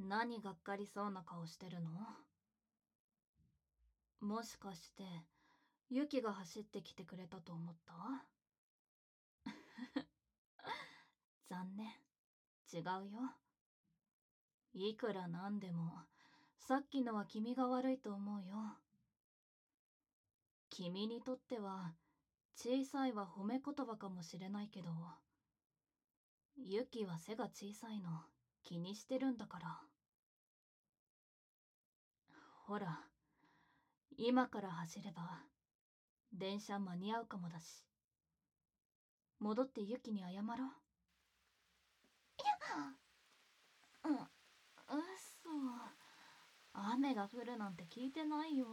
何がっかりそうな顔してるの？もしかして、ユキが走ってきてくれたと思った？残念。違うよ。いくらなんでも、さっきのは君が悪いと思うよ。君にとっては、小さいは褒め言葉かもしれないけど、ユキは背が小さいの気にしてるんだから。ほら、今から走れば、電車間に合うかもだし。戻ってユキに謝ろう。うん、嘘。雨が降るなんて聞いてないよ。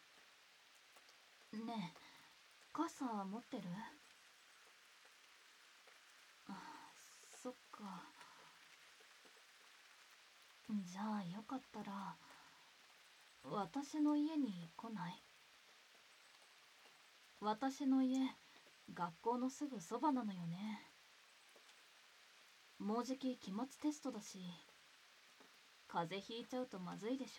ねえ、傘持ってる？あ、そっか。じゃあよかったら、私の家に来ない？私の家、学校のすぐそばなのよね。もうじき期末テストだし、風邪ひいちゃうとまずいでしょ。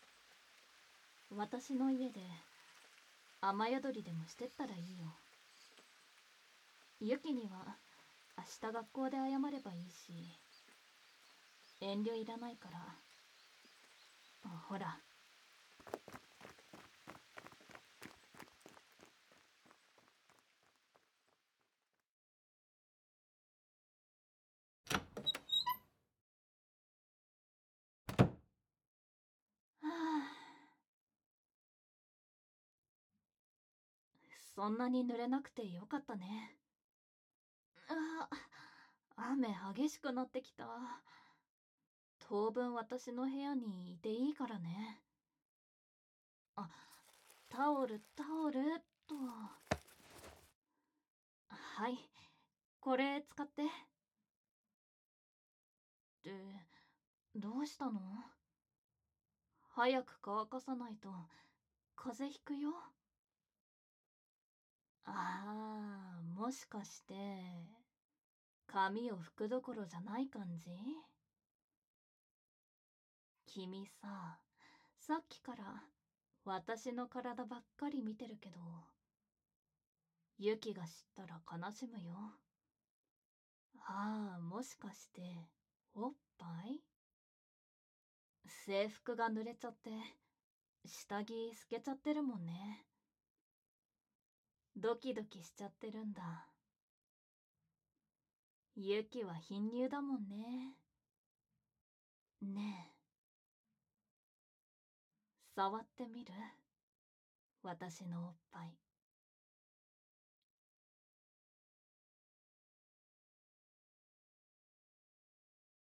私の家で雨宿りでもしてったらいいよ。ユキには明日学校で謝ればいいし、遠慮いらないから。ほら。はあ、そんなに濡れなくてよかったね。雨激しくなってきた。当分私の部屋にいていいからね。あ、タオルっと。はい、これ使って。ってどうしたの？早く乾かさないと風邪ひくよ。ああ、もしかして髪を拭くどころじゃない感じ？君さ、さっきから私の体ばっかり見てるけど、ユキが知ったら悲しむよ。ああ、もしかしておっぱい？制服が濡れちゃって下着透けちゃってるもんね。ドキドキしちゃってるんだ。ユキは貧乳だもんね。ねえ、触ってみる？私のおっぱい。